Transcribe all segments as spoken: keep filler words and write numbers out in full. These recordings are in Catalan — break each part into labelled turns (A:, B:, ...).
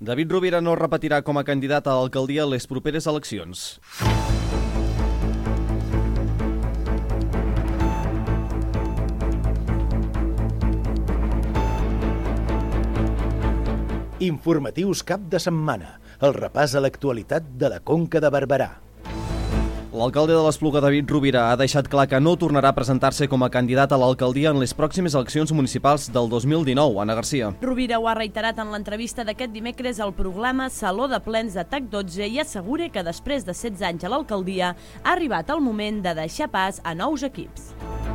A: David Rovira no repetirà com a candidat a l'alcaldia a les properes eleccions.
B: Informatius cap de setmana. El repàs a l'actualitat de la Conca de Barberà.
A: L'alcalde de l'Espluga, David Rovira, ha deixat clar que no tornarà a presentar-se com a candidat a l'alcaldia en les pròximes eleccions municipals del dos mil dinou. Anna Garcia.
C: Rovira ho ha reiterat en l'entrevista d'aquest dimecres al programa Saló de Plens de T A C dotze i assegura que després de setze anys a l'alcaldia ha arribat el moment de deixar pas a nous equips.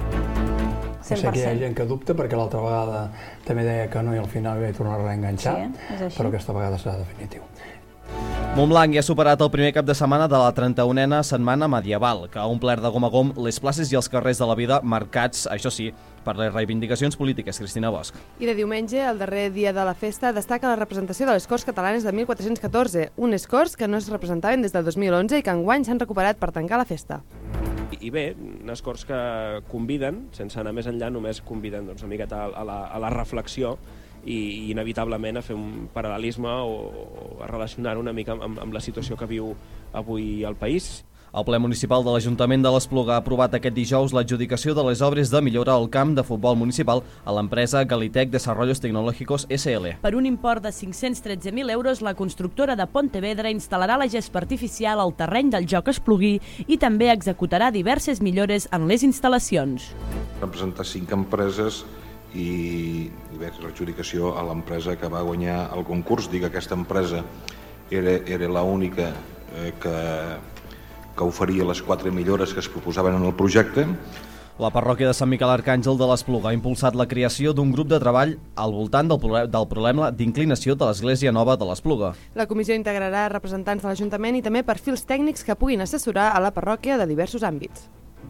D: Sé que hi ha gent que dubta perquè l'altra vegada també deia que no i al final vaig tornar a reenganxar, sí, però aquesta vegada serà definitiu.
A: Montblanc ja ha superat el primer cap de setmana de la trenta-unena setmana medieval, que ha omplert de gom a gom les places i els carrers de la vida marcats, això sí, per les reivindicacions polítiques. Cristina Bosch.
E: I de diumenge, el darrer dia de la festa, destaca la representació de les Corts Catalanes de mil quatre-cents catorze, unes Corts que no es representaven des del dos mil onze i que enguany s'han recuperat per tancar la festa.
F: I bé, unes Corts que conviden, sense anar més enllà, només conviden doncs, una miqueta a la, a la reflexió i inevitablement a fer un paral·lelisme o a relacionar-ho una mica amb, amb la situació que viu avui el país.
A: El ple municipal de l'Ajuntament de l'Espluga ha aprovat aquest dijous l'adjudicació de les obres de millora al camp de futbol municipal a l'empresa Galitec Desarrollos Tecnológicos S L.
C: Per un import de cinc-cents tretze mil euros, la constructora de Pontevedra instal·larà la gespa artificial al terreny del joc esplugui i també executarà diverses millores en les instal·lacions.
G: Representar cinc empreses i veig l'adjudicació a l'empresa que va guanyar el concurs. Dic que aquesta empresa era, era l'única eh, que, que oferia les quatre millores que es proposaven en el projecte.
A: La parròquia de Sant Miquel Arcàngel de l'Espluga ha impulsat la creació d'un grup de treball al voltant del, problem, del problema d'inclinació de l'Església Nova de l'Espluga.
E: La comissió integrarà representants de l'Ajuntament i també perfils tècnics que puguin assessorar a la parròquia de diversos àmbits.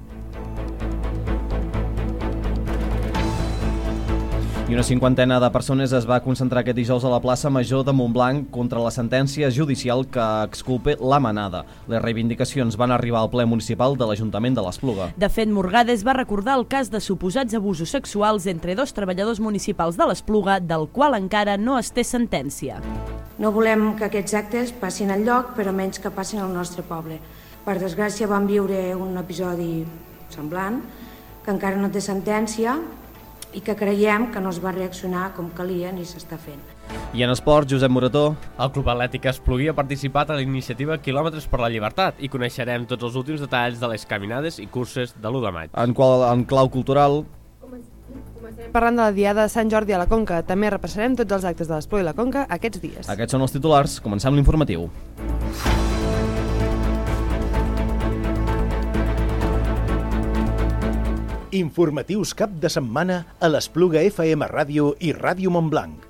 A: I una cinquantena de persones es va concentrar aquest dijous a la plaça Major de Montblanc contra la sentència judicial que exculpa la manada. Les reivindicacions van arribar al ple municipal de l'Ajuntament de l'Espluga.
C: De fet, Morgades va recordar el cas de suposats abusos sexuals entre dos treballadors municipals de l'Espluga, del qual encara no es té sentència.
H: No volem que aquests actes passin al lloc, però menys que passin al nostre poble. Per desgràcia vam viure un episodi semblant, que encara no té sentència, i que creiem que no es va reaccionar com calia ni s'està fent.
A: I en esport, Josep Morató.
I: El Club Atlètic Esplugui ha participat a la iniciativa Quilòmetres per la Llibertat i coneixerem tots els últims detalls de les caminades i curses de l'u de maig.
A: En, qual, en clau cultural...
E: Començarem parlant de la Diada de Sant Jordi a la Conca. També repassarem tots els actes de l'Espluga i la Conca aquests dies.
A: Aquests són els titulars. Comencem l'informatiu.
B: Informatius cap de setmana a l'Espluga F M Ràdio i Ràdio Montblanc.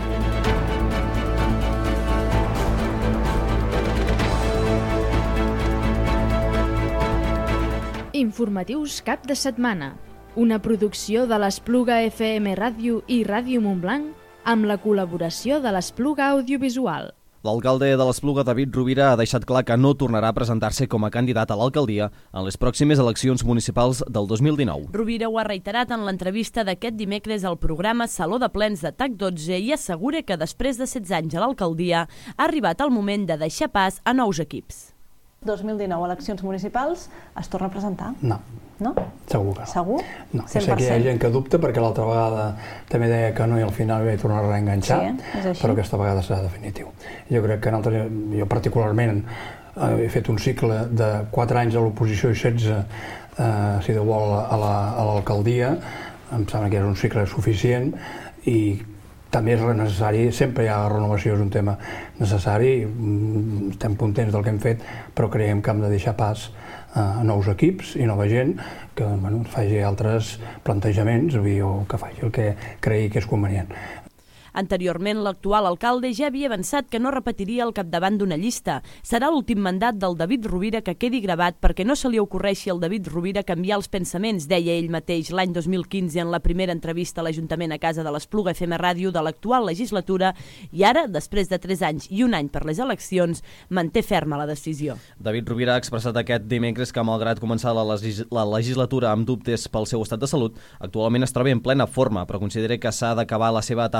J: Informatius cap de setmana. Una producció de l'Espluga F M Ràdio i Ràdio Montblanc amb la col·laboració de l'Espluga Audiovisual.
A: L'alcalde de l'Espluga, David Rovira, ha deixat clar que no tornarà a presentar-se com a candidat a l'alcaldia en les pròximes eleccions municipals del dos mil dinou.
C: Rovira ho ha reiterat en l'entrevista d'aquest dimecres al programa Saló de Plens de T A C dotze i assegura que després de setze anys a l'alcaldia ha arribat el moment de deixar pas a nous equips.
K: dos mil dinou, eleccions municipals, es torna a presentar?
D: No.
K: No?
D: Segur que no.
K: Segur?
D: No, sé que hi ha gent que dubta perquè l'altra vegada també deia que no i al final vaig tornar a reenganxar, sí, però aquesta vegada serà definitiu. Jo crec que nosaltres, jo particularment he fet un cicle de quatre anys a l'oposició i setze, eh, si de vol, a l'alcaldia, em sembla que era un cicle suficient i també és necessari, sempre hi ha renovació, és un tema necessari, estem contents del que hem fet, però creiem que hem de deixar pas a nous equips i nova gent que bueno, faci altres plantejaments o que faci el que cregui que és convenient.
C: Anteriorment, l'actual alcalde ja havia avançat que no repetiria al capdavant d'una llista. Serà l'últim mandat del David Rovira que quedi gravat perquè no se li ocorreixi al David Rovira canviar els pensaments, deia ell mateix l'any dos mil quinze en la primera entrevista a l'Ajuntament a casa de l'Espluga F M Ràdio de l'actual legislatura i ara, després de tres anys i un any per les eleccions, manté ferma la decisió.
A: David Rovira ha expressat aquest dimecres que, malgrat començar la, legis la legislatura amb dubtes pel seu estat de salut, actualment es troba en plena forma, però considera que s'ha d'acabar la seva etapa a l'alcaldia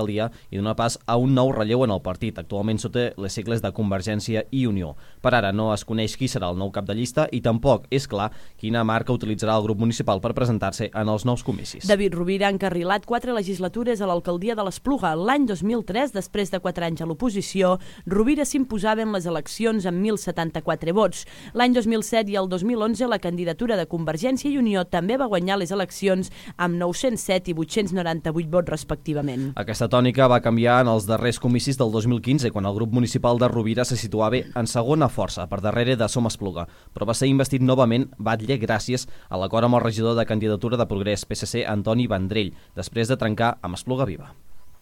A: l'alcaldia i donar pas a un nou relleu en el partit, actualment sota les sigles de Convergència i Unió. Per ara no es coneix qui serà el nou cap de llista i tampoc és clar quina marca utilitzarà el grup municipal per presentar-se en els nous comicis.
C: David Rovira ha encarrilat quatre legislatures a l'alcaldia de l'Espluga. L'any dos mil tres, després de quatre anys a l'oposició, Rovira s'imposava en les eleccions amb mil setanta-quatre vots. L'any dos mil set i el dos mil onze, la candidatura de Convergència i Unió també va guanyar les eleccions amb nou-cents set i vuit-cents noranta-vuit vots respectivament.
A: Aquesta tònica va canviar en els darrers comicis del dos mil quinze, quan el grup municipal de Rovira se situava en segona força, per darrere de Som Espluga, però va ser investit novament Batlle gràcies a l'acord amb el regidor de candidatura de Progrés P S C, Antoni Vendrell, després de trencar amb Espluga Viva.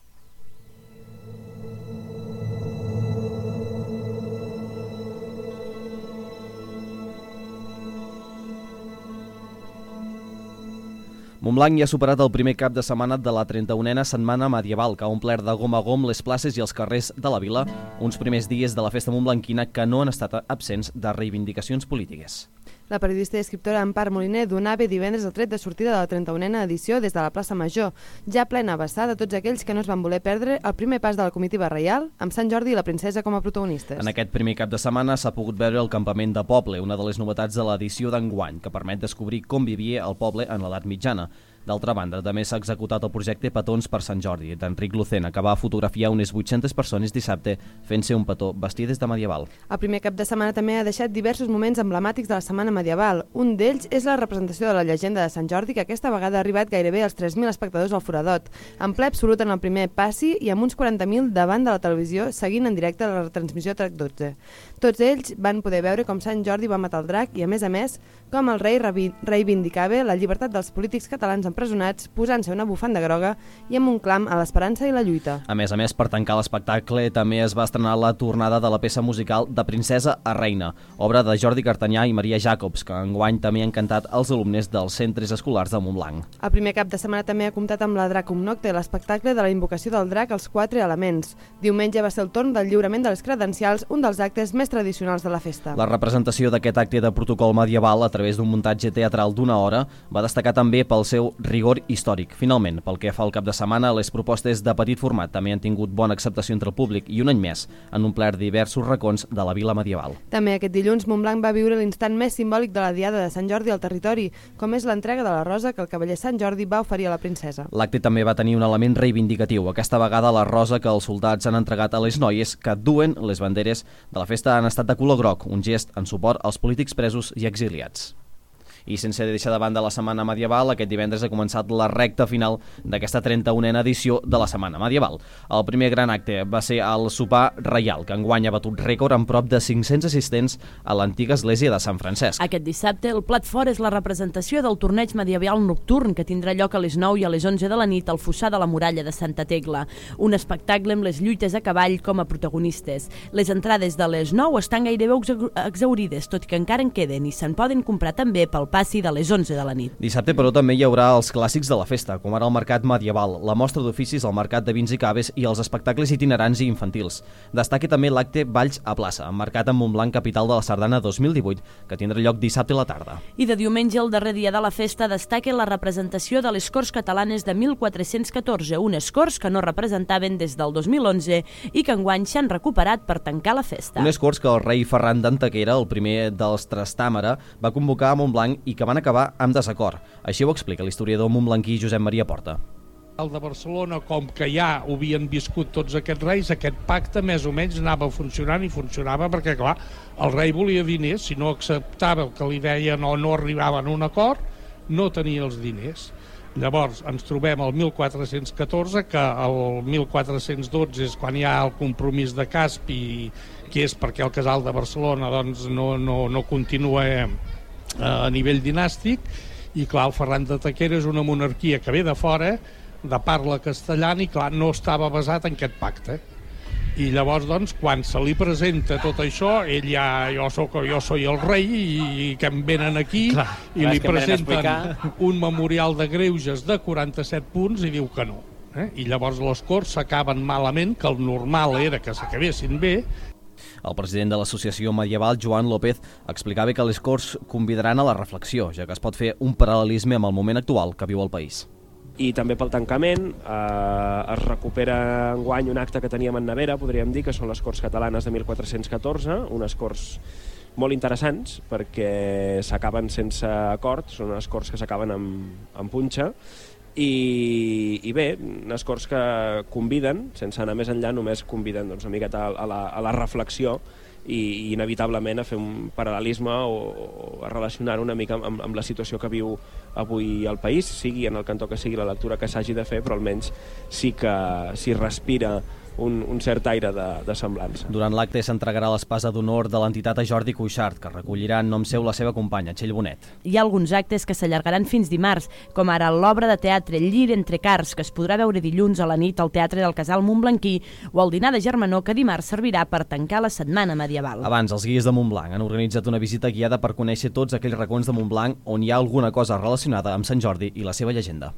A: Montblanc ja ha superat el primer cap de setmana de la trenta-unena Setmana Medieval, que ha omplert de gom a gom les places i els carrers de la vila, uns primers dies de la festa montblanquina que no han estat absents de reivindicacions polítiques.
E: La periodista i escriptora Empar Moliner donava divendres el tret de sortida de la trenta-unena edició des de la plaça Major, ja plena a vessar de tots aquells que no es van voler perdre el primer pas de la comitiva reial, amb Sant Jordi i la princesa com a protagonistes.
A: En aquest primer cap de setmana s'ha pogut veure el campament de poble, una de les novetats de l'edició d'enguany, que permet descobrir com vivia el poble en l'edat mitjana. D'altra banda, també s'ha executat el projecte Petons per Sant Jordi, d'Enric Lucena, que va fotografiar unes vuit-centes persones dissabte fent-se un petó vestides de medieval.
E: El primer cap de setmana també ha deixat diversos moments emblemàtics de la Setmana Medieval. Un d'ells és la representació de la llegenda de Sant Jordi, que aquesta vegada ha arribat gairebé als tres mil espectadors al Foradot, en ple absolut en el primer passi i amb uns quaranta mil davant de la televisió seguint en directe la retransmissió Track dotze. Tots ells van poder veure com Sant Jordi va matar el drac i, a més a més, com el rei reivindicava la llibertat dels polítics catalans empresonats, posant-se una bufanda groga i amb un clam a l'esperança i la lluita.
A: A més a més, per tancar l'espectacle, també es va estrenar la tornada de la peça musical De princesa a reina, obra de Jordi Cartanyà i Maria Jacobs, que enguany també han cantat els alumnes dels centres escolars de Montblanc.
E: El primer cap de setmana també ha comptat amb la Dracum Nocte, l'espectacle de la invocació del drac als quatre elements. Diumenge va ser el torn del lliurament de les credencials, un dels actes més tradicionals de la festa.
A: La representació d'aquest acte de protocol medieval a través d'un muntatge teatral d'una hora va destacar també pel seu rigor històric. Finalment, pel que fa al cap de setmana, les propostes de petit format també han tingut bona acceptació entre el públic i un any més han omplert diversos racons de la vila medieval.
E: També aquest dilluns Montblanc va viure l'instant més simbòlic de la diada de Sant Jordi al territori, com és l'entrega de la rosa que el cavaller Sant Jordi va oferir a la princesa.
A: L'acte també va tenir un element reivindicatiu, aquesta vegada la rosa que els soldats han entregat a les noies que duen les banderes de la festa han estat de color groc, un gest en suport als polítics presos i exiliats. I sense deixar de banda la Setmana Medieval, aquest divendres ha començat la recta final d'aquesta trenta-unena edició de la Setmana Medieval. El primer gran acte va ser el sopar reial, que enguany ha batut rècord amb prop de cinc-cents assistents a l'antiga església de Sant Francesc.
C: Aquest dissabte, el plat fort és la representació del torneig medieval nocturn que tindrà lloc a les nou i a les onze de la nit al fossar de la muralla de Santa Tecla. Un espectacle amb les lluites a cavall com a protagonistes. Les entrades de les nou estan gairebé exaurides, tot i que encara en queden i se'n poden comprar també pel passi de les onze de la nit.
A: Dissabte, però, també hi haurà els clàssics de la festa, com ara el mercat medieval, la mostra d'oficis, el mercat de vins i caves i els espectacles itinerants i infantils. Destaca també l'acte Balls a plaça, emmarcat en Montblanc, capital de la Sardana dos mil divuit, que tindrà lloc dissabte a la tarda.
C: I de diumenge, el darrer dia de la festa, destaca la representació de les Corts Catalanes de mil quatre-cents catorze, unes Corts que no representaven des del dos mil onze i que enguany s'han recuperat per tancar la festa.
A: Unes Corts que el rei Ferran d'Antequera, el primer dels Trastàmara, va convocar a Montblanc i que van acabar amb desacord. Així ho explica l'historiador montblanquí Josep Maria Porta.
L: El de Barcelona, com que ja ho havien viscut tots aquests reis, aquest pacte més o menys anava funcionant i funcionava perquè, clar, el rei volia diners, si no acceptava el que li deien o no arribaven a un acord, no tenia els diners. Llavors ens trobem al mil quatre-cents catorze, que el mil quatre-cents dotze és quan hi ha el compromís de Caspi, que és perquè el casal de Barcelona doncs, no, no, no continua a nivell dinàstic, i clar, el Ferran d'Antequera és una monarquia que ve de fora, de parla castellana, i clar, no estava basat en aquest pacte. I llavors, doncs, quan se li presenta tot això, ell ja, jo soc, jo soy el rei, i que em venen aquí, clar, i li presenten un memorial de greuges de quaranta-set punts i diu que no. Eh? I llavors les Corts s'acaben malament, que el normal era que s'acabessin bé.
A: El president de l'Associació Medieval, Joan López, explicava que les Corts convidaran a la reflexió, ja que es pot fer un paral·lelisme amb el moment actual que viu el país.
F: i també pel tancament. Eh, es recupera enguany un acte que teníem en nevera, podríem dir, que són les Corts Catalanes de mil quatre-cents catorze, unes Corts molt interessants perquè s'acaben sense acord, són unes Corts que s'acaben amb, amb punxa, i, i bé, unes Corts que conviden, sense anar més enllà, només conviden doncs, una miqueta a la, a la reflexió i, i inevitablement a fer un paral·lelisme o, o a relacionar una mica amb, amb la situació que viu avui el país, sigui en el cantó que sigui la lectura que s'hagi de fer, però almenys sí que s'hi respira un, un cert aire de, de semblança.
A: Durant l'acte s'entregarà l'espasa d'honor de l'entitat a Jordi Cuixart, que recollirà en nom seu la seva companya, Txell Bonet.
C: Hi ha alguns actes que s'allargaran fins dimarts, com ara l'obra de teatre Llir entre cars, que es podrà veure dilluns a la nit al Teatre del Casal Montblanquí, o el dinar de germanor, que dimarts servirà per tancar la setmana medieval.
A: Abans, els guies de Montblanc han organitzat una visita guiada per conèixer tots aquells racons de Montblanc on hi ha alguna cosa relacionada amb Sant Jordi i la seva llegenda.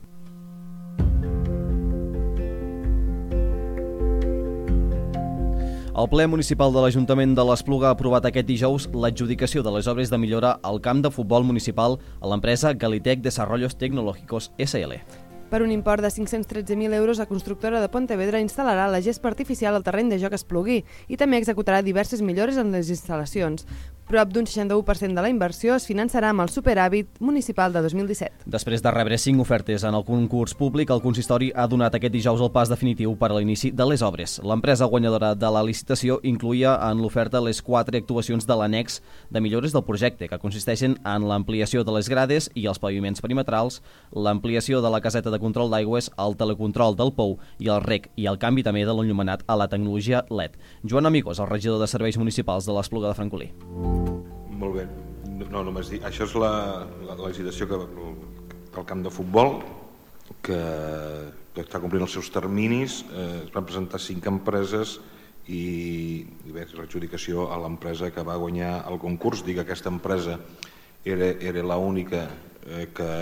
A: El ple municipal de l'Ajuntament de l'Espluga ha aprovat aquest dijous l'adjudicació de les obres de millora al camp de futbol municipal a l'empresa Galitec Desarrollos Tecnológicos S L.
E: Per un import de cinc-cents tretze mil euros, la constructora de Pontevedra instal·larà la gespa artificial al terreny de joc Esplugui i també executarà diverses millores en les instal·lacions. Prop d'un seixanta-u per cent de la inversió es finançarà amb el superàvit municipal de dos mil disset.
A: Després de rebre cinc ofertes en el concurs públic, el consistori ha donat aquest dijous el pas definitiu per a l'inici de les obres. L'empresa guanyadora de la licitació incluïa en l'oferta les quatre actuacions de l'annex de millores del projecte, que consisteixen en l'ampliació de les grades i els paviments perimetrals, l'ampliació de la caseta de control d'aigües, el telecontrol del pou i el rec i el canvi també de l'enllumenat a la tecnologia L E D. Joan Amigós, el regidor de Serveis Municipals de l'Espluga de Francolí.
G: Molt bé. No, només dir, això és la, la, la licitació que, del camp de futbol, que està complint els seus terminis. Eh, es van presentar cinc empreses i, i bé, l'adjudicació a l'empresa que va guanyar el concurs. Dic que aquesta empresa era, era l'única eh, que,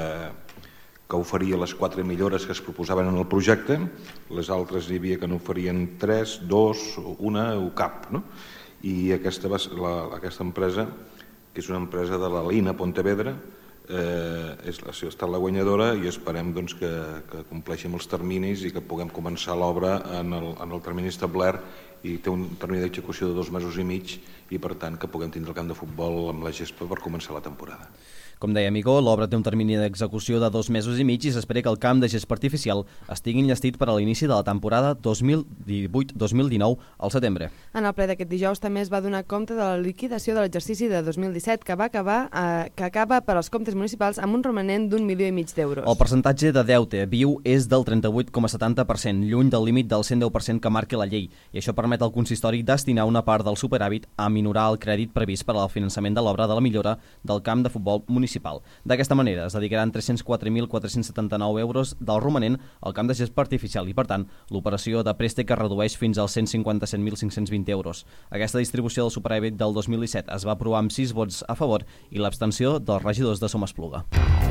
G: que oferia les quatre millores que es proposaven en el projecte. Les altres hi havia que n'oferien tres, dos, una o cap, no? I aquesta, va, la, aquesta empresa, que és una empresa de la Lina Pontevedra, eh, és, ha estat la guanyadora i esperem doncs, que, que compleixi amb els terminis i que puguem començar l'obra en, el, en el termini establert, i té un termini d'execució de dos mesos i mig i per tant que puguem tindre el camp de futbol amb la gespa per començar la temporada.
A: Com deia Amigó, l'obra té un termini d'execució de dos mesos i mig i s'espera que el camp de gespa artificial estigui enllestit per a l'inici de la temporada dos mil divuit dos mil dinou al setembre.
E: En el ple d'aquest dijous també es va donar compte de la liquidació de l'exercici de dos mil disset que va acabar eh, que acaba per als comptes municipals amb un romanent d'un milió i mig d'euros.
A: El percentatge de deute viu és del trenta-vuit coma setanta per cent, lluny del límit del cent deu per cent que marca la llei, i això permet al consistori destinar una part del superàvit a minorar el crèdit previst per al finançament de l'obra de la millora del camp de futbol municipal. D'aquesta manera es dedicaran tres-cents quatre mil quatre-cents setanta-nou euros del romanent al camp de gespa artificial i, per tant, l'operació de préstec es redueix fins als cent cinquanta-set mil cinc-cents vint euros. Aquesta distribució del superàvit del dos mil disset es va aprovar amb sis vots a favor i l'abstenció dels regidors de Som Espluga.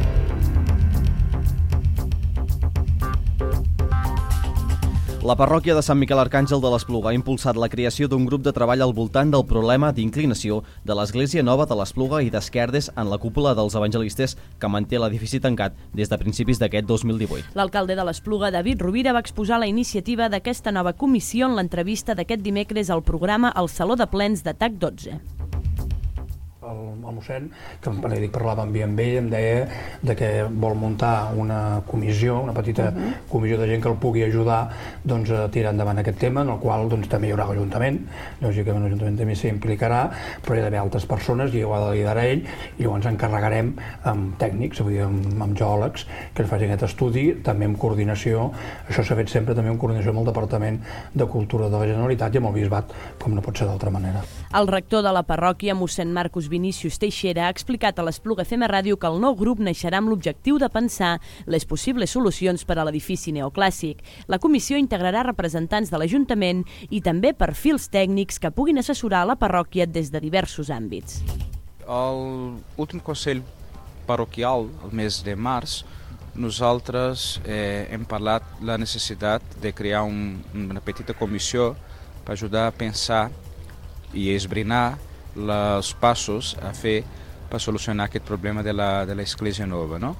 A: La parròquia de Sant Miquel Arcàngel de l'Espluga ha impulsat la creació d'un grup de treball al voltant del problema d'inclinació de l'Església Nova de l'Espluga i d'esquerdes en la cúpula dels evangelistes que manté l'edifici tancat des de principis d'aquest dos mil divuit.
C: L'alcalde de l'Espluga, David Rovira, va exposar la iniciativa d'aquesta nova comissió en l'entrevista d'aquest dimecres al programa El Saló de Plens de T A C dotze.
D: El, el mossèn, que em dic, parlava amb amb ell, em deia de que vol muntar una comissió, una petita uh-huh. comissió de gent que el pugui ajudar doncs, a tirar endavant aquest tema, en el qual doncs, també hi haurà l'Ajuntament, lògicament l'Ajuntament també s'hi implicarà, però hi ha d'haver altres persones i ho ha de liderar ell, i llavors encarregarem amb tècnics, vull dir, amb, amb geòlegs, que ens facin aquest estudi, també amb coordinació. Això s'ha fet sempre també en coordinació amb el Departament de Cultura de la Generalitat i amb el Bisbat, com no pot ser d'altra manera.
C: El rector de la parròquia, mossèn Marcos Vinícius Teixera, ha explicat a l'Espluga F M Ràdio que el nou grup naixerà amb l'objectiu de pensar les possibles solucions per a l'edifici neoclàssic. La comissió integrarà representants de l'Ajuntament i també perfils tècnics que puguin assessorar la parròquia des de diversos àmbits.
M: Al últim Consell Parroquial, el mes de març, nosaltres eh, hem parlat la necessitat de crear un, una petita comissió per ajudar a pensar i esbrinar els passos a fer per solucionar aquest problema de la, de l'església nova, no?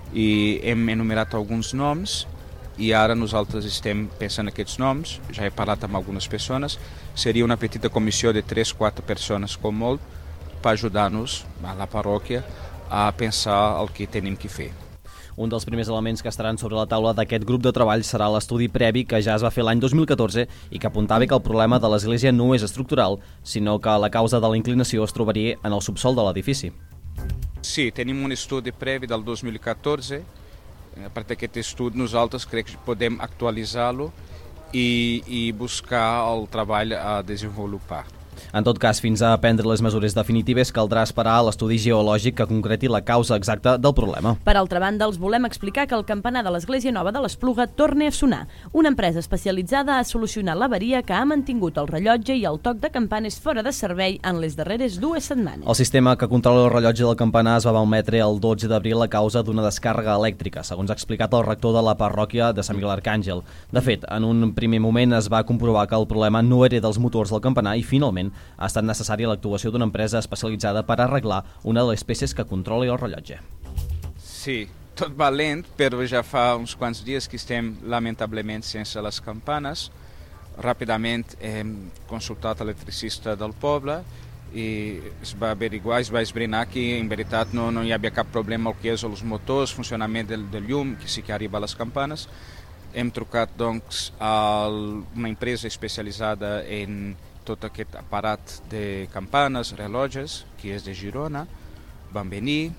M: i hem enumerat alguns noms i ara nosaltres estem pensant en aquests noms, ja he parlat amb algunes persones, seria una petita comissió de tres o quatre persones com molt per ajudar-nos a la parròquia a pensar el que tenim que fer.
A: Un dels primers elements que estaran sobre la taula d'aquest grup de treball serà l'estudi previ que ja es va fer l'any dos mil catorze i que apuntava que el problema de l'església no és estructural, sinó que la causa de la inclinació es trobaria en el subsòl de l'edifici.
M: Sí, tenim un estudi previ del dos mil catorze. A partir d'aquest estudi nosaltres crec que podem actualitzar-lo i, i buscar el treball a desenvolupar.
A: En tot cas, fins a prendre les mesures definitives caldrà esperar a l'estudi geològic que concreti la causa exacta del problema.
C: Per altra banda, els volem explicar que el campanar de l'Església Nova de l'Espluga torna a sonar. Una empresa especialitzada ha solucionat l'avaria que ha mantingut el rellotge i el toc de campanes fora de servei en les darreres dues setmanes.
A: El sistema que controla el rellotge del campanar es va malmetre el dotze d'abril a causa d'una descàrrega elèctrica, segons ha explicat el rector de la parròquia de Sant Miguel Arcàngel. De fet, en un primer moment es va comprovar que el problema no era dels motors del campanar i, finalment, ha estat necessària l'actuació d'una empresa especialitzada per arreglar una de les peces que controla el rellotge.
M: Sí, tot va lent, però ja fa uns quants dies que estem lamentablement sense les campanes. Ràpidament hem consultat l'electricista del poble i es va averiguar, es va esbrinar que en veritat no, no hi havia cap problema el que és els motors, funcionament del, del llum, que sí que arriba a les campanes. Hem trucat doncs a una empresa especialitzada en tot aquest aparat de campanes, rellotges, que és de Girona. Van venir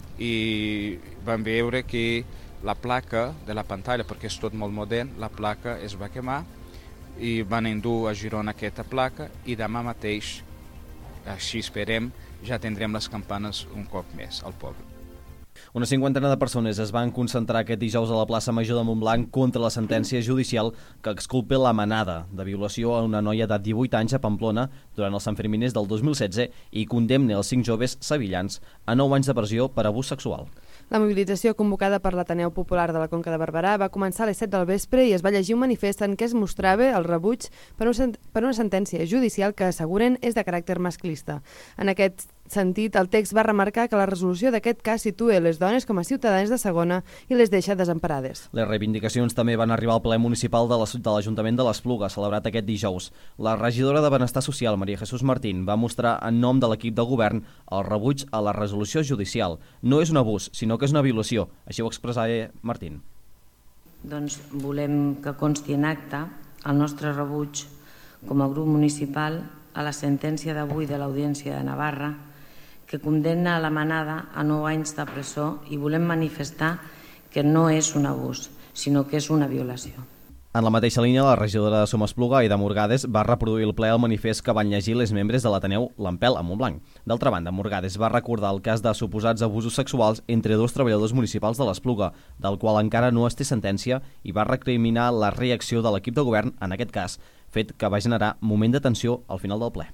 M: i van veure que la placa de la pantalla, perquè és tot molt modern, la placa es va quemar i van endur a Girona aquesta placa i demà mateix, així esperem, ja tindrem les campanes un cop més al poble.
A: Una cinquantena de persones es van concentrar aquest dijous a la plaça Major de Montblanc contra la sentència judicial que exculpa la manada de violació a una noia de divuit anys a Pamplona durant els Sanferminers del dos mil setze i condemna els cinc joves sevillans a nou anys de presó per abús sexual.
E: La mobilització convocada per l'Ateneu Popular de la Conca de Barberà va començar a les set del vespre i es va llegir un manifest en què es mostrava el rebuig per una sentència judicial que asseguren és de caràcter masclista. En aquest sentit, el text va remarcar que la resolució d'aquest cas situa les dones com a ciutadans de segona i les deixa desemparades.
A: Les reivindicacions també van arribar al ple municipal de l'Ajuntament de l'Espluga, celebrat aquest dijous. La regidora de Benestar Social, Maria Jesús Martín, va mostrar en nom de l'equip de govern el rebuig a la resolució judicial. No és un abús, sinó que és una violació. Així ho expressava Martín.
H: Doncs volem que consti en acte el nostre rebuig com a grup municipal a la sentència d'avui de l'Audiència de Navarra que condemna a la manada a nou anys de presó i volem manifestar que no és un abús, sinó que és una violació.
A: En la mateixa línia, la regidora de Som Espluga, Aida Morgades, va reproduir el ple el manifest que van llegir les membres de l'Ateneu L'Empel a Montblanc. D'altra banda, Morgades va recordar el cas de suposats abusos sexuals entre dos treballadors municipals de l'Espluga, del qual encara no es té sentència, i va recriminar la reacció de l'equip de govern en aquest cas, fet que va generar moment de tensió al final del ple.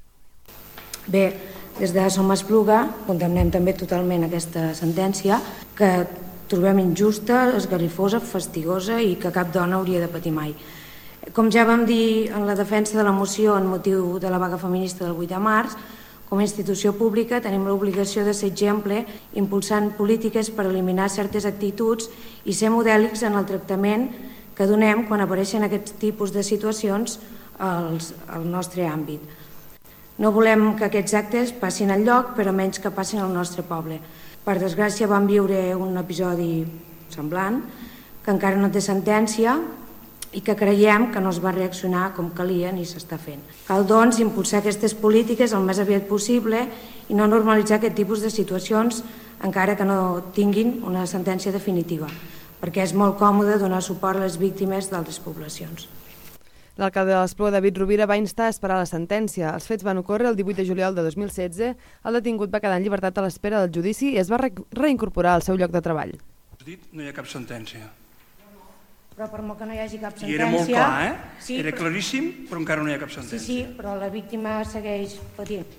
H: Bé, des de Som Espluga condemnem també totalment aquesta sentència que trobem injusta, esgarrifosa, fastigosa i que cap dona hauria de patir mai. Com ja vam dir en la defensa de la moció en motiu de la vaga feminista del vuit de març, com a institució pública tenim l'obligació de ser exemple impulsant polítiques per eliminar certes actituds i ser modèlics en el tractament que donem quan apareixen aquests tipus de situacions al nostre àmbit. No volem que aquests actes passin al lloc, però menys que passin al nostre poble. Per desgràcia vam viure un episodi semblant, que encara no té sentència i que creiem que no es va reaccionar com calia ni s'està fent. Cal, doncs, impulsar aquestes polítiques el més aviat possible i no normalitzar aquest tipus de situacions encara que no tinguin una sentència definitiva, perquè és molt còmode donar suport a les víctimes d'altres poblacions.
E: L'alcalde de l'Espluga, David Rovira, va instar a esperar la sentència. Els fets van ocórrer el divuit de juliol de dos mil setze. El detingut va quedar en llibertat a l'espera del judici i es va re reincorporar al seu lloc de treball.
N: No hi ha cap sentència.
H: Però per molt que no hi hagi cap sentència...
N: I era molt clar, eh? Sí, era claríssim, però encara no hi ha cap sentència.
H: Sí, sí, però la víctima segueix patint.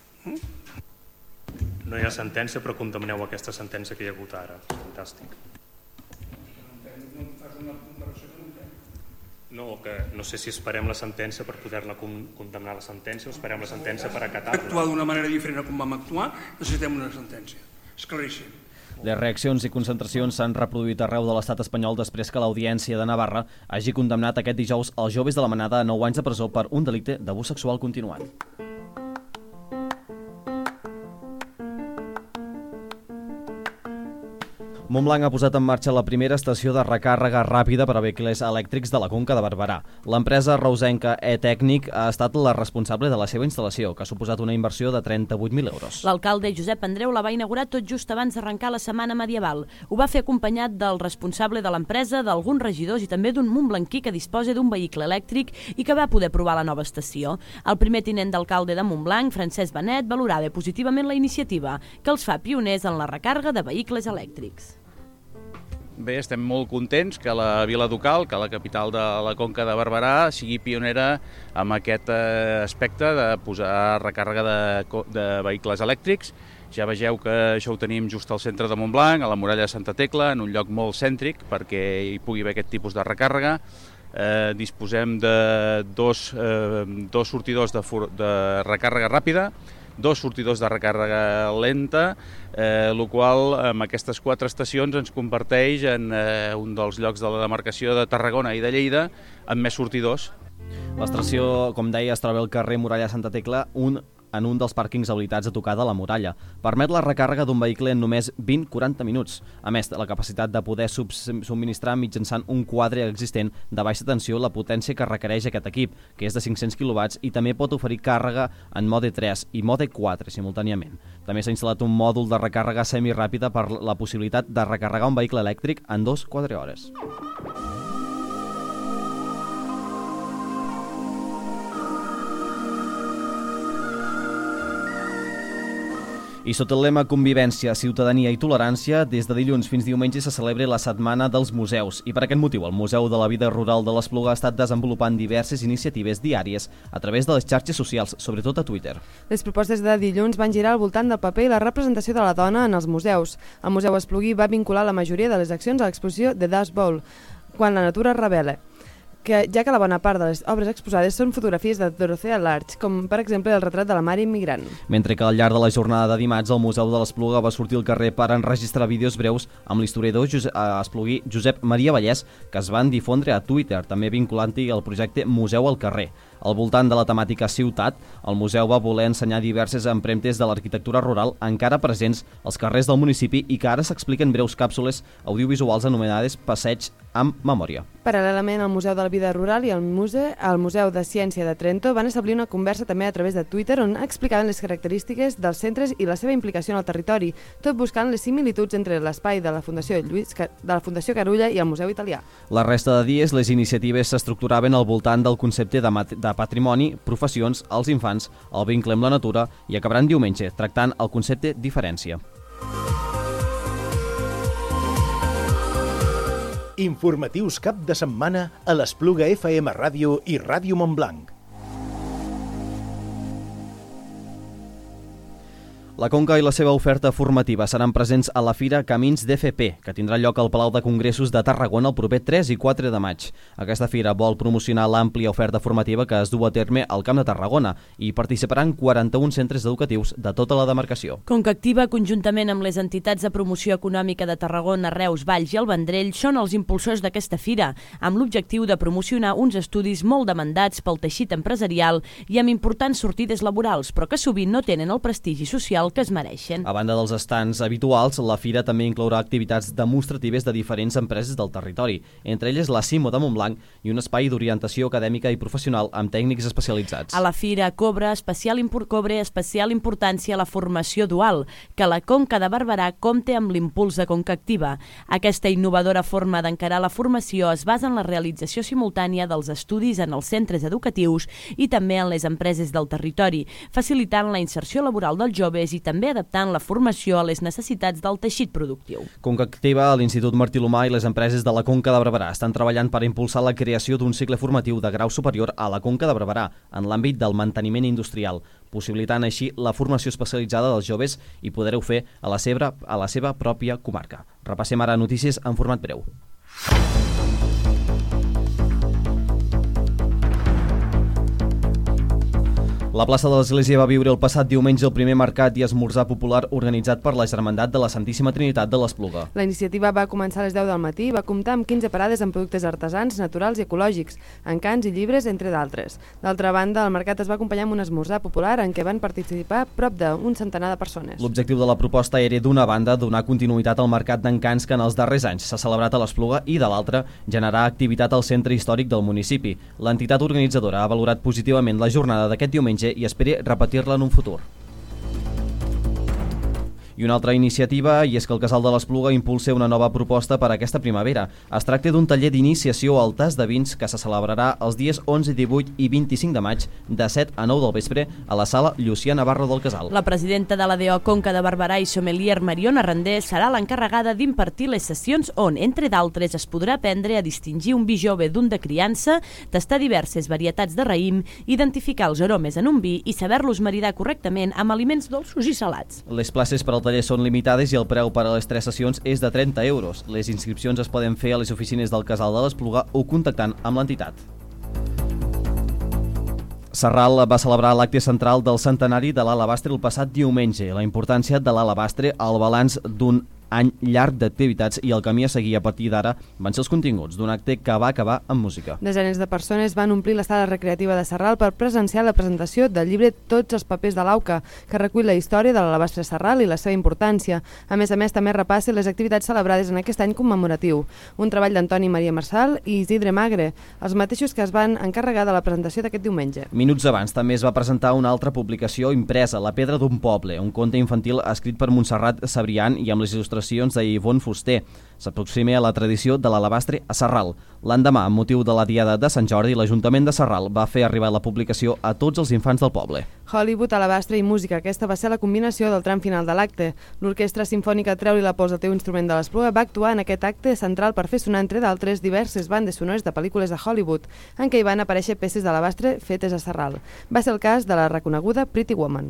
O: No hi ha sentència, però condemneu aquesta sentència que hi ha hagut ara. Fantàstic. No, que no sé si esperem la sentència per poder-la condemnar la sentència o esperem la sentència per acatar-la.
N: Actuar d'una manera diferent a com vam actuar, necessitem una sentència. És claríssim.
A: Les reaccions i concentracions s'han reproduït arreu de l'estat espanyol després que l'Audiència de Navarra hagi condemnat aquest dijous els joves de la Manada a nou anys de presó per un delicte d'abús sexual continuat. Montblanc ha posat en marxa la primera estació de recàrrega ràpida per a vehicles elèctrics de la Conca de Barberà. L'empresa reusenca E-Tècnic ha estat la responsable de la seva instal·lació, que ha suposat una inversió de trenta-vuit mil euros.
C: L'alcalde Josep Andreu la va inaugurar tot just abans d'arrencar la Setmana Medieval. Ho va fer acompanyat del responsable de l'empresa, d'alguns regidors i també d'un montblanquí que disposa d'un vehicle elèctric i que va poder provar la nova estació. El primer tinent d'alcalde de Montblanc, Francesc Benet, valorava positivament la iniciativa, que els fa pioners en la recàrrega de vehicles elèctrics.
P: Bé, estem molt contents que la Vila Ducal, que la capital de la Conca de Barberà, sigui pionera amb aquest aspecte de posar recàrrega de, de vehicles elèctrics. Ja vegeu que això ho tenim just al centre de Montblanc, a la muralla de Santa Tecla, en un lloc molt cèntric perquè hi pugui haver aquest tipus de recàrrega. Eh, disposem de dos, eh, dos sortidors de, de recàrrega ràpida, dos sortidors de recàrrega lenta, eh, el qual amb aquestes quatre estacions ens converteix en eh, un dels llocs de la demarcació de Tarragona i de Lleida amb més sortidors.
A: L'estació, com deia, es troba al carrer Muralla Santa Tecla, un en un dels pàrquings habilitats a tocar de la muralla. Permet la recàrrega d'un vehicle en només vint a quaranta minuts. A més, la capacitat de poder subministrar mitjançant un quadre existent de baixa tensió la potència que requereix aquest equip, que és de cinc-cents quilowatts, i també pot oferir càrrega en mode tres i mode quatre simultàniament. També s'ha instal·lat un mòdul de recàrrega semiràpida per la possibilitat de recarregar un vehicle elèctric en dos a quatre hores. I sota el lema Convivència, Ciutadania i Tolerància, des de dilluns fins diumenge se celebra la Setmana dels Museus. I per aquest motiu, el Museu de la Vida Rural de l'Espluga ha estat desenvolupant diverses iniciatives diàries a través de les xarxes socials, sobretot a Twitter.
E: Les propostes de dilluns van girar al voltant del paper i la representació de la dona en els museus. El Museu Esplugui va vincular la majoria de les accions a l'exposició The Dust Bowl, Quan la natura es revela, que, ja que la bona part de les obres exposades són fotografies de Dorothea Lange, com per exemple el retrat de la mare immigrant.
A: Mentre que al llarg de la jornada de dimarts el Museu de l'Espluga va sortir al carrer per enregistrar vídeos breus amb l'historiador esplugui Josep Maria Vallès, que es van difondre a Twitter, també vinculant-hi el projecte Museu al carrer. Al voltant de la temàtica ciutat, el museu va voler ensenyar diverses empremtes de l'arquitectura rural encara presents als carrers del municipi i que ara s'expliquen breus càpsules audiovisuals anomenades Passeig amb Memòria.
E: Paral·lelament al Museu de la Vida Rural i al Muse, al Museu de Ciència de Trento van establir una conversa també a través de Twitter on explicaven les característiques dels centres i la seva implicació en el territori, tot buscant les similituds entre l'espai de la Fundació Lluís, de la Fundació Carulla i el Museu Italià.
A: La resta de dies, les iniciatives s'estructuraven al voltant del concepte de, de patrimoni, professions, els infants, el vincle amb la natura i acabaran diumenge, tractant el concepte diferència.
B: Informatius cap de setmana a l'Espluga F M Ràdio i Ràdio Montblanc.
A: La Conca i la seva oferta formativa seran presents a la Fira Camins d'F P, que tindrà lloc al Palau de Congressos de Tarragona el proper tres i quatre de maig. Aquesta fira vol promocionar l'àmplia oferta formativa que es du a terme al Camp de Tarragona i participaran quaranta-un centres educatius de tota la demarcació.
C: Conca Activa, conjuntament amb les entitats de promoció econòmica de Tarragona, Reus, Valls i el Vendrell, són els impulsors d'aquesta fira, amb l'objectiu de promocionar uns estudis molt demandats pel teixit empresarial i amb importants sortides laborals, però que sovint no tenen el prestigi social que es mereixen.
A: A banda dels estants habituals, la fira també inclourà activitats demostratives de diferents empreses del territori, entre elles la Cimo de Montblanc i un espai d'orientació acadèmica i professional amb tècnics especialitzats.
C: A la fira cobra especial, impor cobre especial importància la formació dual, que la Conca de Barberà compta amb l'impuls de Conca Activa. Aquesta innovadora forma d'encarar la formació es basa en la realització simultània dels estudis en els centres educatius i també en les empreses del territori, facilitant la inserció laboral dels joves i també adaptant la formació a les necessitats del teixit productiu.
A: Conca Activa, l'Institut Martí Lomà i les empreses de la Conca de Barberà estan treballant per impulsar la creació d'un cicle formatiu de grau superior a la Conca de Barberà en l'àmbit del manteniment industrial, possibilitant així la formació especialitzada dels joves i poder-ho fer a la seva, a la seva pròpia comarca. Repassem ara notícies en format breu. La plaça de l'Església va viure el passat diumenge el primer mercat i esmorzar popular organitzat per la Germandat de la Santíssima Trinitat de l'Espluga.
E: La iniciativa va començar a les deu del matí i va comptar amb quinze parades amb productes artesans, naturals i ecològics, encants i llibres, entre d'altres. D'altra banda, el mercat es va acompanyar amb un esmorzar popular en què van participar prop d'un centenar de persones.
A: L'objectiu de la proposta era, d'una banda, donar continuïtat al mercat d'encants que en els darrers anys s'ha celebrat a l'Espluga i, de l'altra, generar activitat al centre històric del municipi. L'entitat organitzadora ha valorat positivament la jornada d'aquest diumenge i esperi repetir-la en un futur. I una altra iniciativa, i és que el Casal de l'Espluga impulsa una nova proposta per a aquesta primavera. Es tracta d'un taller d'iniciació al tas de vins que se celebrarà els dies onze, divuit i vint-i-cinc de maig de set a nou del vespre a la sala Llucià Navarro del Casal.
C: La presidenta de l'A D O Conca de Barberà i sommelier Mariona Randé serà l'encarregada d'impartir les sessions on, entre d'altres, es podrà aprendre a distingir un vi jove d'un de criança, tastar diverses varietats de raïm, identificar els aromes en un vi i saber-los maridar correctament amb aliments dolços i salats.
A: Les places per al taller són limitades i el preu per a les tres sessions és de trenta euros. Les inscripcions es poden fer a les oficines del Casal de l'Espluga o contactant amb l'entitat. Sarral va celebrar l'acte central del centenari de l'Alabastre el passat diumenge. La importància de l'Alabastre, el balanç d'un any llarg d'activitats i el camí a seguir a partir d'ara van ser els continguts d'un acte que va acabar amb música.
E: Desenes de persones van omplir la sala recreativa de Sarral per presenciar la presentació del llibre Tots els papers de l'Auca, que recull la història de l'Alabastre Sarral i la seva importància. A més a més, també repassa les activitats celebrades en aquest any commemoratiu. Un treball d'Antoni Maria Marçal i Isidre Magre, els mateixos que es van encarregar de la presentació d'aquest diumenge.
A: Minuts abans també es va presentar una altra publicació impresa, La pedra d'un poble, un conte infantil escrit per Montserrat Sabrián i amb les il·lustracions d'Ivonne Fuster. S'aproxima a la tradició de l'Alabastre a Sarral. L'endemà, amb motiu de la Diada de Sant Jordi, l'Ajuntament de Sarral va fer arribar la publicació a tots els infants del poble.
E: Hollywood, Alabastre i música. Aquesta va ser la combinació del tram final de l'acte. L'Orquestra Simfònica Treu-li la pols al teu instrument de l'Espluga va actuar en aquest acte central per fer sonar, entre d'altres, diverses bandes sonores de pel·lícules de Hollywood, en què hi van aparèixer peces d'Alabastre fetes a Sarral. Va ser el cas de la reconeguda Pretty Woman.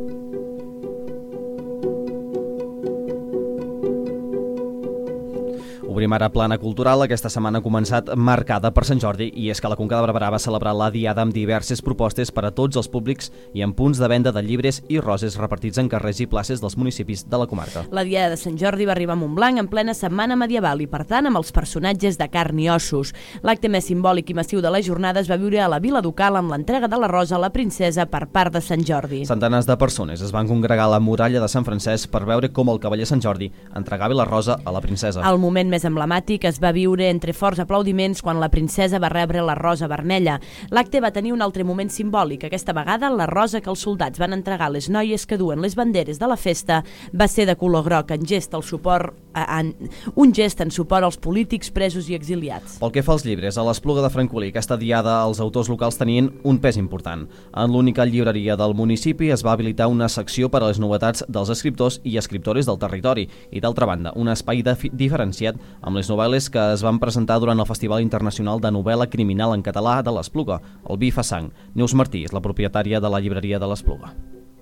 A: Obrim ara plana cultural. Aquesta setmana ha començat marcada per Sant Jordi i és que la Conca de Barberà va celebrar la Diada amb diverses propostes per a tots els públics i amb punts de venda de llibres i roses repartits en carrers i places dels municipis de la comarca.
C: La Diada de Sant Jordi va arribar a Montblanc en plena setmana medieval i, per tant, amb els personatges de carn i ossos. L'acte més simbòlic i massiu de la jornada es va viure a la Vila Ducal amb l'entrega de la rosa a la princesa per part de Sant Jordi.
A: Centenars de persones es van congregar a la muralla de Sant Francesc per veure com el cavaller Sant Jordi entregava la rosa a la princesa.
C: El moment més emblemàtic es va viure entre forts aplaudiments quan la princesa va rebre la rosa vermella. L'acte va tenir un altre moment simbòlic. Aquesta vegada, la rosa que els soldats van entregar a les noies que duen les banderes de la festa va ser de color groc, en gest al suport, en, un gest en suport als polítics presos i exiliats.
A: Pel que fa als llibres, a l'Espluga de Francolí, aquesta diada els autors locals tenien un pes important. En l'única llibreria del municipi es va habilitar una secció per a les novetats dels escriptors i escriptores del territori i, d'altra banda, un espai diferenciat amb les novel·les que es van presentar durant el Festival Internacional de Novel·la Criminal en Català de l'Espluga, el Vi fa sang. Neus Martí és la propietària de la llibreria de l'Espluga.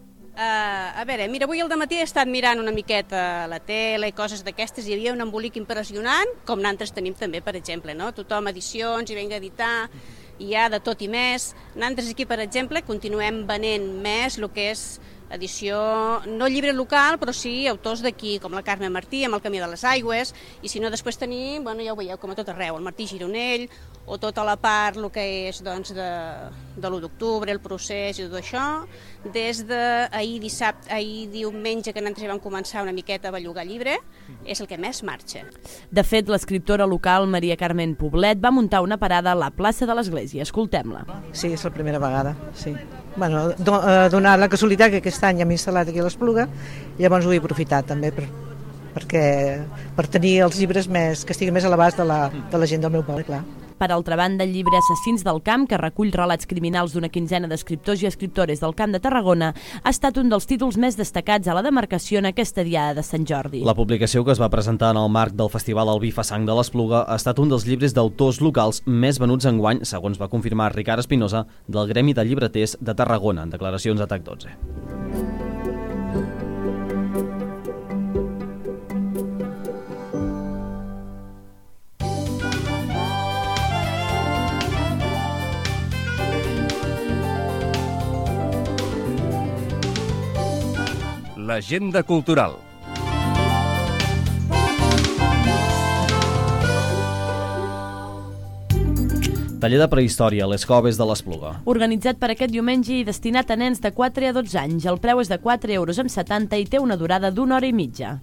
Q: Uh, a veure, mira, avui al dematí he estat mirant una miqueta la tele i coses d'aquestes, hi havia un embolic impressionant, com nosaltres tenim també, per exemple, no? Tothom edicions, i venga a editar, hi ha de tot i més. Nosaltres aquí, per exemple, continuem venent més el que és edició, no llibre local, però sí autors d'aquí, com la Carme Martí, amb el Camí de les Aigües, i si no, després tenim, bueno, ja ho veieu, com a tot arreu, el Martí Gironell, o tota la part, el que és doncs, de, de l'u d'octubre, el procés i tot això, des d'ahir dissabte, ahir diumenge, que nosaltres vam començar una miqueta a bellugar llibre, és el que més marxa.
C: De fet, l'escriptora local Maria Carmen Poblet va muntar una parada a la plaça de l'Església. Escoltem-la.
R: Sí, és la primera vegada, sí. Bueno, do, eh, donat la casualitat que aquest any hem instal·lat aquí a l'Espluga, llavors ho he aprofitat també per, perquè, per tenir els llibres més, que estiguin més a l'abast de, la, de la gent del meu poble, clar.
C: Per altra banda, el llibre Assassins del Camp, que recull relats criminals d'una quinzena d'escriptors i escriptores del Camp de Tarragona, ha estat un dels títols més destacats a la demarcació en aquesta Diada de Sant Jordi.
A: La publicació, que es va presentar en el marc del Festival El Vi fa sang de l'Espluga, ha estat un dels llibres d'autors locals més venuts enguany, segons va confirmar Ricard Espinosa, del Gremi de Llibreters de Tarragona, en declaracions a TAC dotze.
S: L'agenda cultural.
A: Taller de prehistòria a les coves de l'Espluga.
C: Organitzat per aquest diumenge i destinat a nens de quatre a dotze anys. El preu és de quatre euros amb setanta i té una durada d'una hora i mitja.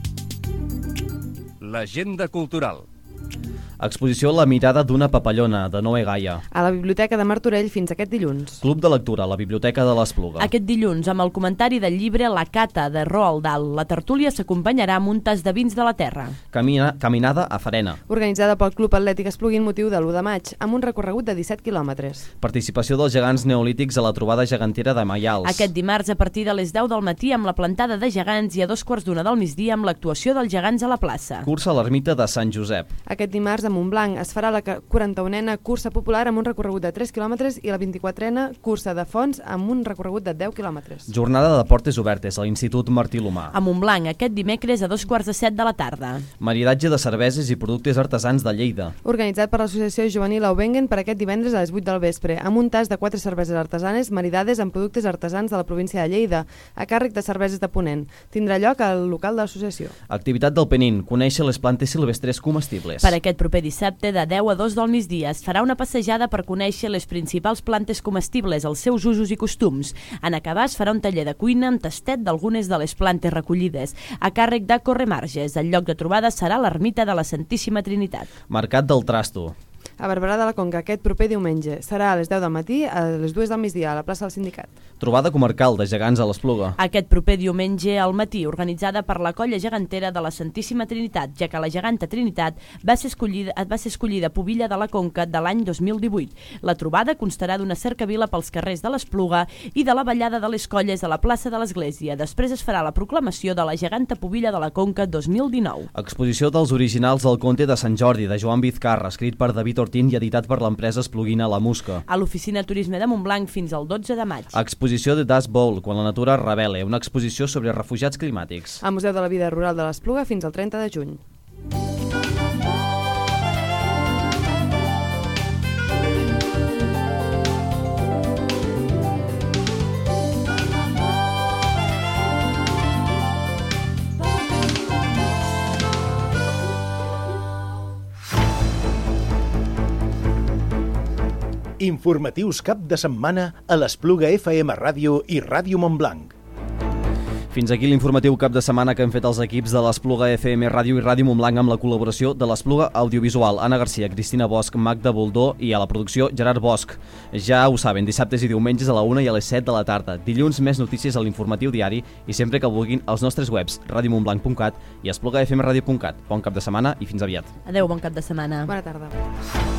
S: L'agenda cultural.
A: Exposició La mirada d'una papallona, de Noé Gaia.
E: A la Biblioteca de Martorell fins aquest dilluns.
A: Club de lectura a la Biblioteca de l'Espluga.
C: Aquest dilluns, amb el comentari del llibre La Cata, de Roald Dahl. La tertúlia s'acompanyarà amb un tas de vins de la terra.
A: Camina, caminada a Farena.
E: Organitzada pel Club Atlètic Espluguin motiu de l'u de maig, amb un recorregut de disset quilòmetres.
A: Participació dels gegants neolítics a la trobada gegantera de Maials.
C: Aquest dimarts, a partir de les deu del matí, amb la plantada de gegants i a dos quarts d'una del migdia amb l'actuació dels gegants a la plaça.
A: Cursa a l'ermita de Sant Josep.
E: Aquest dimarts, a Montblanc, es farà la quaranta-unena cursa popular amb un recorregut de tres quilòmetres i la vint-i-quatrena cursa de fons amb un recorregut de deu quilòmetres.
A: Jornada de portes obertes a l'Institut Martí Lomà.
C: A Montblanc, aquest dimecres a dos quarts de set de la tarda.
A: Maridatge de cerveses i productes artesans de Lleida.
E: Organitzat per l'Associació Juvenil Aubengen per aquest divendres a les vuit del vespre, amb un tas de quatre cerveses artesanes maridades amb productes artesans de la província de Lleida, a càrrec de Cerveses de Ponent. Tindrà lloc al local de l'associació.
A: Activitat del Penin, conèixer les plantes silvestres comestibles.
C: Per aquest proper dissabte, de deu a dos del migdia, es farà una passejada per conèixer les principals plantes comestibles, els seus usos i costums. En acabar, es farà un taller de cuina amb tastet d'algunes de les plantes recollides. A càrrec de Corremarges, el lloc de trobada serà l'ermita de la Santíssima Trinitat.
A: Mercat del Trasto.
E: A Barberà de la Conca aquest proper diumenge. Serà a les deu del matí a les dues del migdia a la plaça del Sindicat.
A: Trobada comarcal de gegants a l'Espluga.
C: Aquest proper diumenge al matí, organitzada per la colla gegantera de la Santíssima Trinitat, ja que la geganta Trinitat va ser escollida, va ser escollida pubilla de la Conca de l'any dos mil divuit. La trobada constarà d'una cercavila pels carrers de l'Espluga i de la ballada de les colles a la plaça de l'Església. Després es farà la proclamació de la geganta pubilla de la Conca dos mil dinou.
A: Exposició dels originals del Conte de Sant Jordi, de Joan Vizcarra, escrit per David Ortín i editat per l'empresa espluguina La Musca.
C: A l'Oficina Turisme de Montblanc fins al dotze de maig.
A: Exposició de Dust Bowl, quan la natura revela, una exposició sobre refugiats climàtics.
E: Al Museu de la Vida Rural de l'Espluga fins al trenta de juny.
B: Informatius cap de setmana a l'Espluga F M Ràdio i Ràdio Montblanc.
A: Fins aquí l'informatiu cap de setmana que han fet els equips de l'Espluga F M Ràdio i Ràdio Montblanc amb la col·laboració de l'Espluga Audiovisual, Anna Garcia, Cristina Bosch, Magda Boldó i a la producció Gerard Bosch. Ja ho saben, dissabtes i diumenges a la una i a les set de la tarda. Dilluns més notícies a l'informatiu diari i sempre que vulguin als nostres webs radiomontblanc punt cat i espluga f m radio punt cat. Bon cap de setmana i fins aviat.
C: Adeu, bon cap de setmana.
E: Bona tarda.